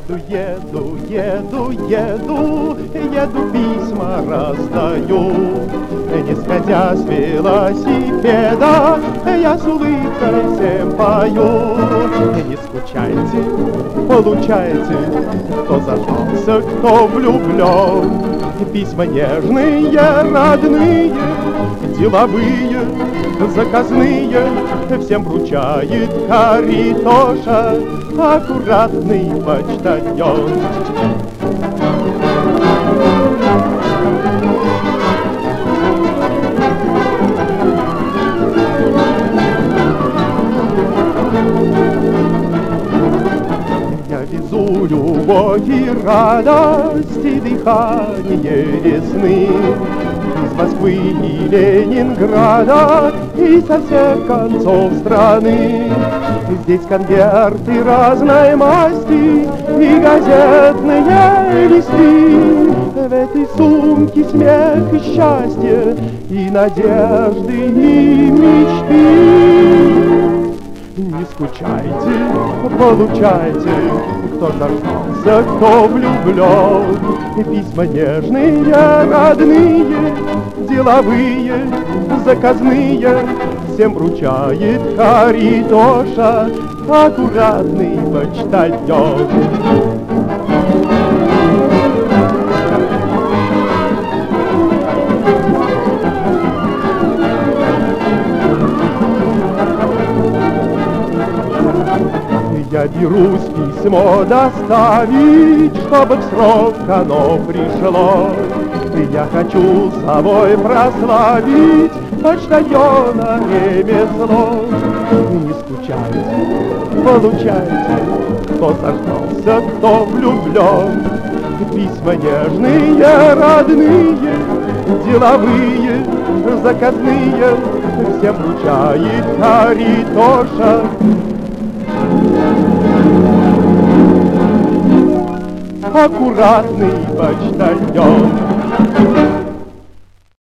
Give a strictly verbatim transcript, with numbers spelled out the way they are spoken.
еду, еду, еду, еду, письма раздаю. Не сходя с велосипеда, я с улыбкой всем пою. Не скучайте, получайте, кто зажался, кто влюблен. Письма нежные, родные, деловые, заказные, всем вручает Каритоша, аккуратный почтальон. Я везу любовь и радость, и дыхание весны из Москвы и Ленинграда, и со всех концов страны. Здесь конверты разной масти и газетные листы. В этой сумке смех и счастье, и надежды, и мечты. Не скучайте, получайте, кто заждался, кто влюблен. Письма нежные, родные, деловые, заказные, всем вручает Каритоша, аккуратный почтальон. Я берусь письмо доставить, чтобы в срок оно пришло. Я хочу с собой прославить почтальона ремесло. Не скучайте, получайте, кто заждался, кто влюблен. Письма нежные, родные, деловые, заказные, всем вручает Каритоша. Аккуратный почтальон.